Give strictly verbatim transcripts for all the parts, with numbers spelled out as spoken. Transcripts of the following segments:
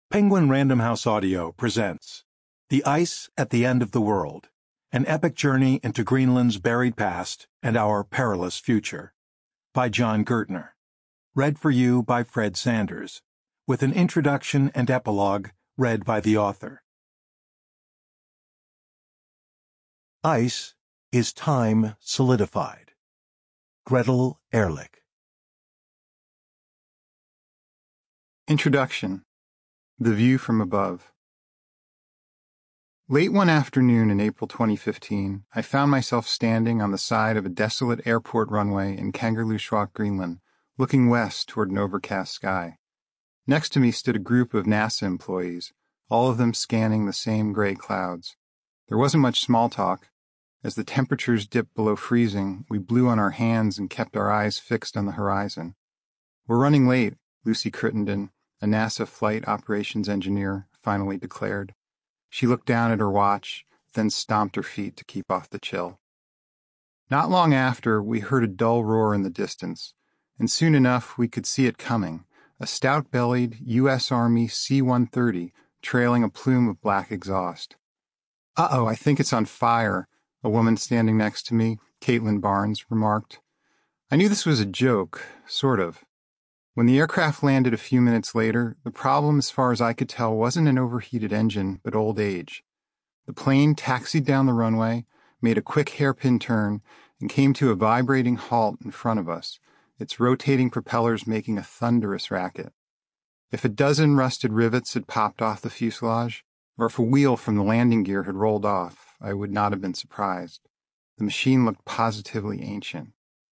Penguin Random House Audio presents The Ice at the End of the World, an epic journey into Greenland's buried past and our perilous future, by John Gertner. Read for you by Fred Sanders, with an introduction and epilogue read by the author. Ice is time solidified. Gretel Ehrlich. Introduction. The View from Above. Late one afternoon in April twenty fifteen, I found myself standing on the side of a desolate airport runway in Kangerlussuaq, Greenland, looking west toward an overcast sky. Next to me stood a group of NASA employees, all of them scanning the same gray clouds. There wasn't much small talk. As the temperatures dipped below freezing, we blew on our hands and kept our eyes fixed on the horizon. "We're running late," Lucy Crittenden, a NASA flight operations engineer, finally declared. She looked down at her watch, then stomped her feet to keep off the chill. Not long after, we heard a dull roar in the distance, and soon enough we could see it coming, a stout-bellied U S Army C one thirty trailing a plume of black exhaust. "Uh-oh, I think it's on fire," a woman standing next to me, Caitlin Barnes, remarked. I knew this was a joke, sort of. When the aircraft landed a few minutes later, the problem, as far as I could tell, wasn't an overheated engine, but old age. The plane taxied down the runway, made a quick hairpin turn, and came to a vibrating halt in front of us, its rotating propellers making a thunderous racket. If a dozen rusted rivets had popped off the fuselage, or if a wheel from the landing gear had rolled off, I would not have been surprised. The machine looked positively ancient.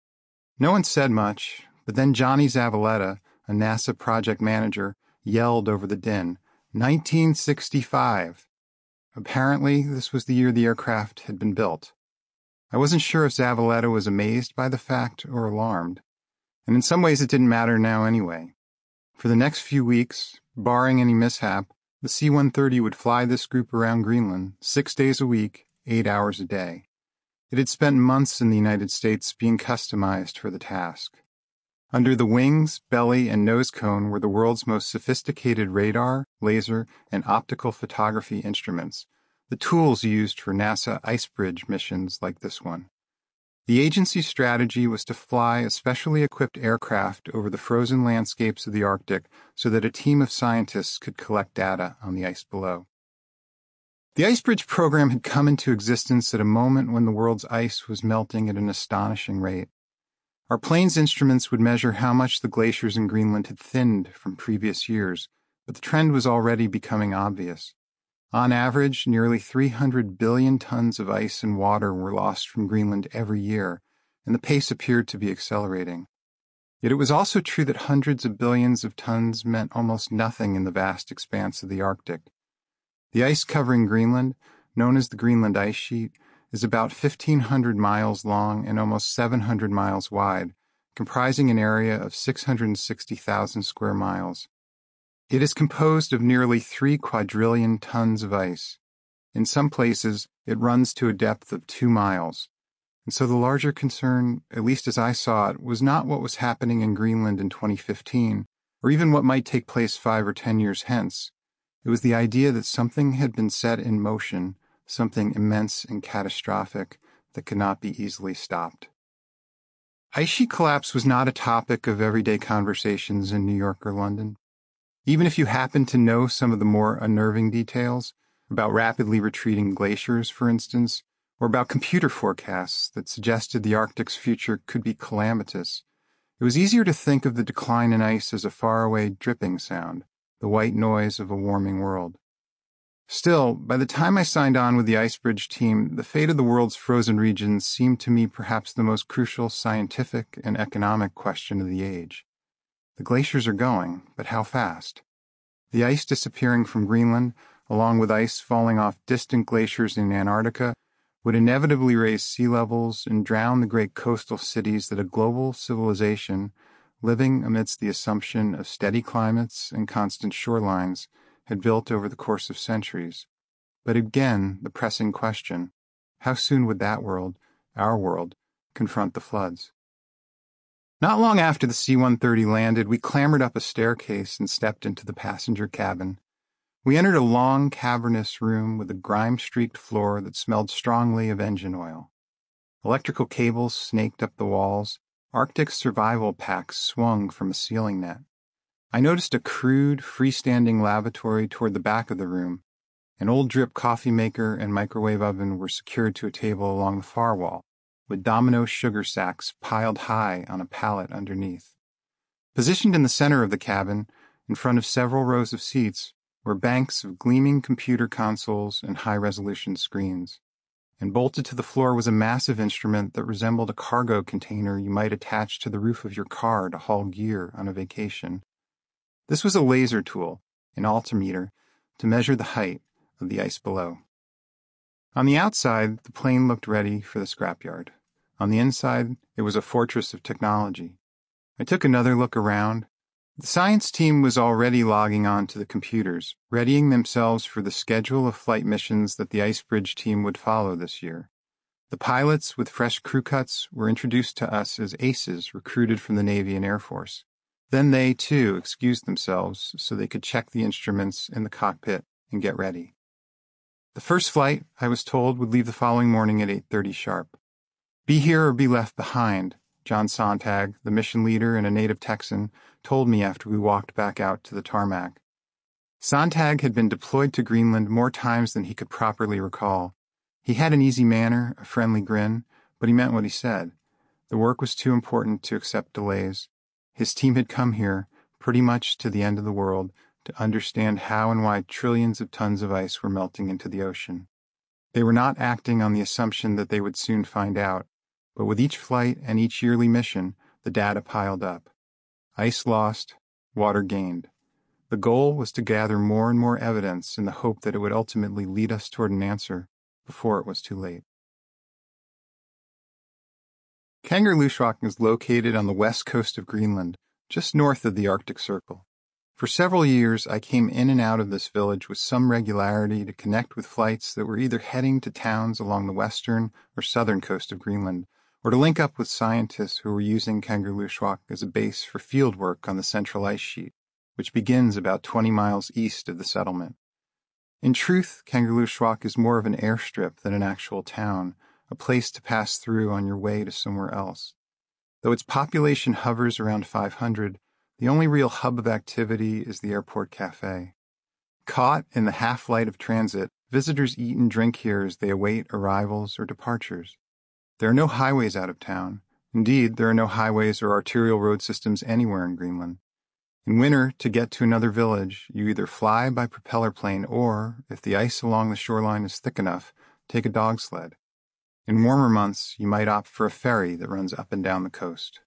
No one said much. But then Johnny Zavaleta, a NASA project manager, yelled over the din, nineteen sixty-five. Apparently, this was the year the aircraft had been built. I wasn't sure if Zavaleta was amazed by the fact or alarmed, and in some ways it didn't matter now anyway. For the next few weeks, barring any mishap, the C one thirty would fly this group around Greenland six days a week, eight hours a day. It had spent months in the United States being customized for the task. Under the wings, belly, and nose cone were the world's most sophisticated radar, laser, and optical photography instruments, the tools used for NASA IceBridge missions like this one. The agency's strategy was to fly a specially equipped aircraft over the frozen landscapes of the Arctic so that a team of scientists could collect data on the ice below. The IceBridge program had come into existence at a moment when the world's ice was melting at an astonishing rate. Our plane's instruments would measure how much the glaciers in Greenland had thinned from previous years, but the trend was already becoming obvious. On average, nearly three hundred billion tons of ice and water were lost from Greenland every year, and the pace appeared to be accelerating. Yet it was also true that hundreds of billions of tons meant almost nothing in the vast expanse of the Arctic. The ice covering Greenland, known as the Greenland Ice Sheet, is about fifteen hundred miles long and almost seven hundred miles wide, comprising an area of six hundred sixty thousand square miles. It is composed of nearly three quadrillion tons of ice. In some places, it runs to a depth of two miles. And so the larger concern, at least as I saw it, was not what was happening in Greenland in twenty fifteen, or even what might take place five or ten years hence. It was the idea that something had been set in motion, something immense and catastrophic that could not be easily stopped. Ice sheet collapse was not a topic of everyday conversations in New York or London. Even if you happened to know some of the more unnerving details, about rapidly retreating glaciers, for instance, or about computer forecasts that suggested the Arctic's future could be calamitous, it was easier to think of the decline in ice as a faraway dripping sound, the white noise of a warming world. Still, by the time I signed on with the IceBridge team, the fate of the world's frozen regions seemed to me perhaps the most crucial scientific and economic question of the age. The glaciers are going, but how fast? The ice disappearing from Greenland, along with ice falling off distant glaciers in Antarctica, would inevitably raise sea levels and drown the great coastal cities that a global civilization, living amidst the assumption of steady climates and constant shorelines, had built over the course of centuries. But again, the pressing question, how soon would that world, our world, confront the floods? Not long after the C one thirty landed, we clambered up a staircase and stepped into the passenger cabin. We entered a long, cavernous room with a grime-streaked floor that smelled strongly of engine oil. Electrical cables snaked up the walls. Arctic survival packs swung from a ceiling net. I noticed a crude, freestanding lavatory toward the back of the room. An old drip coffee maker and microwave oven were secured to a table along the far wall, with Domino sugar sacks piled high on a pallet underneath. Positioned in the center of the cabin, in front of several rows of seats, were banks of gleaming computer consoles and high-resolution screens. And bolted to the floor was a massive instrument that resembled a cargo container you might attach to the roof of your car to haul gear on a vacation. This was a laser tool, an altimeter, to measure the height of the ice below. On the outside, the plane looked ready for the scrapyard. On the inside, it was a fortress of technology. I took another look around. The science team was already logging on to the computers, readying themselves for the schedule of flight missions that the Icebridge team would follow this year. The pilots with fresh crew cuts were introduced to us as aces recruited from the Navy and Air Force. Then they, too, excused themselves so they could check the instruments in the cockpit and get ready. The first flight, I was told, would leave the following morning at eight thirty sharp. Be here or be left behind, John Sontag, the mission leader and a native Texan, told me after we walked back out to the tarmac. Sontag had been deployed to Greenland more times than he could properly recall. He had an easy manner, a friendly grin, but he meant what he said. The work was too important to accept delays. His team had come here, pretty much to the end of the world, to understand how and why trillions of tons of ice were melting into the ocean. They were not acting on the assumption that they would soon find out, but with each flight and each yearly mission, the data piled up. Ice lost, water gained. The goal was to gather more and more evidence in the hope that it would ultimately lead us toward an answer before it was too late. Kangerlussuaq is located on the west coast of Greenland, just north of the Arctic Circle. For several years, I came in and out of this village with some regularity to connect with flights that were either heading to towns along the western or southern coast of Greenland, or to link up with scientists who were using Kangerlussuaq as a base for field work on the central ice sheet, which begins about twenty miles east of the settlement. In truth, Kangerlussuaq is more of an airstrip than an actual town, a place to pass through on your way to somewhere else. Though its population hovers around five hundred, the only real hub of activity is the airport cafe. Caught in the half-light of transit, visitors eat and drink here as they await arrivals or departures. There are no highways out of town. Indeed, there are no highways or arterial road systems anywhere in Greenland. In winter, to get to another village, you either fly by propeller plane or, if the ice along the shoreline is thick enough, take a dog sled. In warmer months, you might opt for a ferry that runs up and down the coast.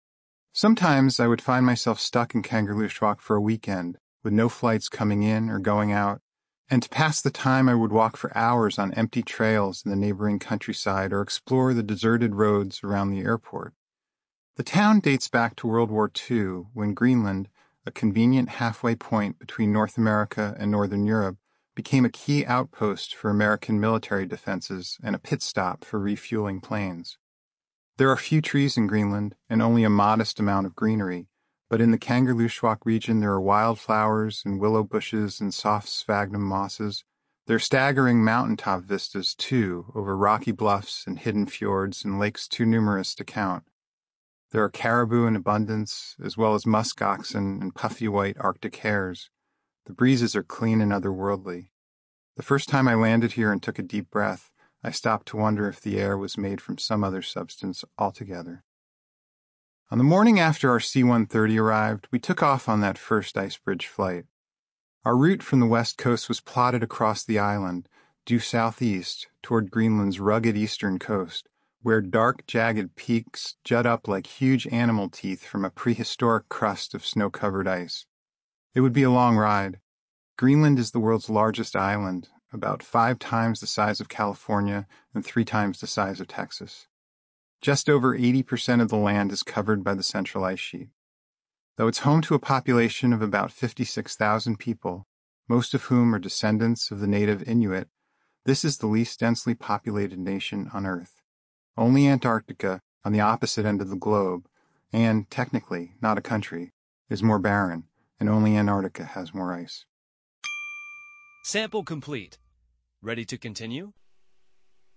Sometimes I would find myself stuck in Kangerlussuaq for a weekend, with no flights coming in or going out, and to pass the time I would walk for hours on empty trails in the neighboring countryside or explore the deserted roads around the airport. The town dates back to World War Two, when Greenland, a convenient halfway point between North America and Northern Europe, became a key outpost for American military defenses and a pit stop for refueling planes. There are few trees in Greenland and only a modest amount of greenery, but in the Kangerlussuaq region there are wildflowers and willow bushes and soft sphagnum mosses. There are staggering mountaintop vistas, too, over rocky bluffs and hidden fjords and lakes too numerous to count. There are caribou in abundance, as well as musk oxen and puffy white Arctic hares. The breezes are clean and otherworldly. The first time I landed here and took a deep breath, I stopped to wonder if the air was made from some other substance altogether. On the morning after our C one thirty arrived, we took off on that first Icebridge flight. Our route from the west coast was plotted across the island, due southeast, toward Greenland's rugged eastern coast, where dark, jagged peaks jut up like huge animal teeth from a prehistoric crust of snow-covered ice. It would be a long ride. Greenland is the world's largest island, about five times the size of California and three times the size of Texas. Just over eighty percent of the land is covered by the central ice sheet. Though it's home to a population of about fifty-six thousand people, most of whom are descendants of the native Inuit, this is the least densely populated nation on Earth. Only Antarctica, on the opposite end of the globe, and, technically, not a country, is more barren, and only Antarctica has more ice. Sample complete. Ready to continue?